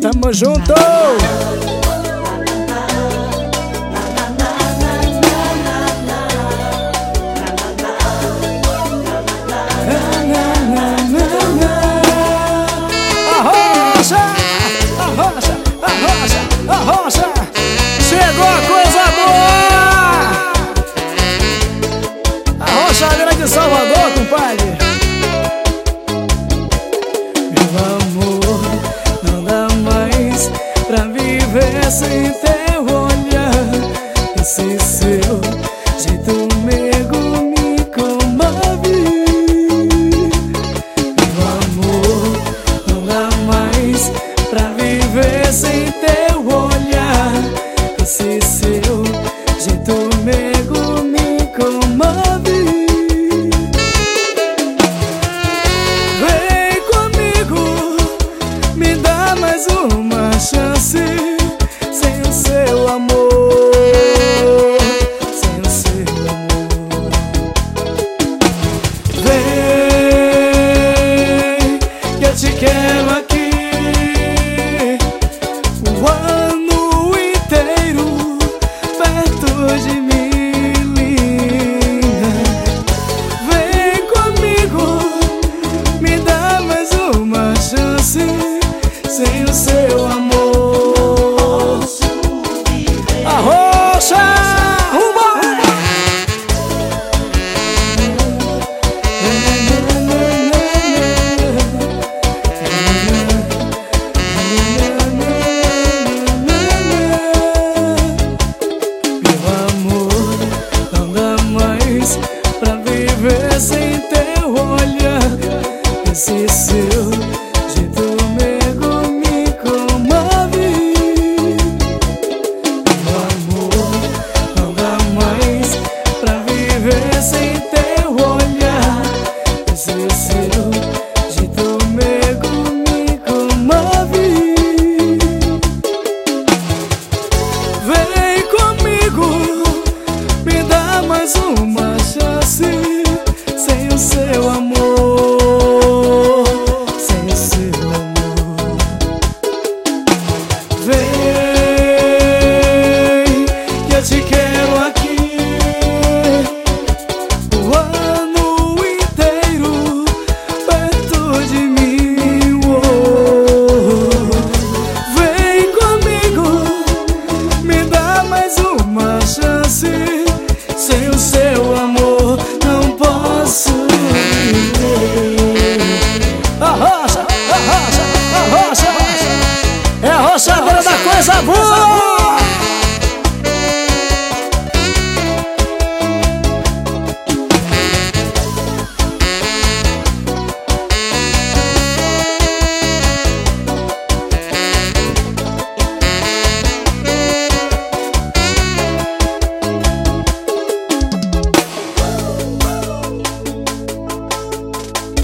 Tamo junto! Arrocha! Arrocha! Arrocha! Arrocha! Chegou a coisa boa! Arrochadeira de Salvador, compadre! Meu amor, não dá mais pra viver sem teu olhar. Esse seu jeito meigo me comove. Meu amor, não dá mais pra viver sem teu olhar. Esse seu jeito meigo me comove. Vem comigo, me dá mais uma chance. Sem o seu amor, sem o seu amor. Vem, que eu te quero aqui o ano inteiro perto de mim, linda. Vem comigo, me dá mais uma chance. Sem o seu amor. Arrocha! Meu amor, não dá mais pra viver sem teu olhar. Esse seu jeito meigo me comove. Meu amor, não dá mais pra viver sem teu olhar. Esse seu jeito meigo me comove. Vem comigo, me dá mais uma chance. Sem o seu amor, sem o seu amor. Vem, que eu te quero aqui o ano inteiro perto de mim. Vem comigo, me dá mais uma chance. Sem o seu amor não posso viver. Arrocha, arrocha, arrocha. É a arrochadeira da coisa boa.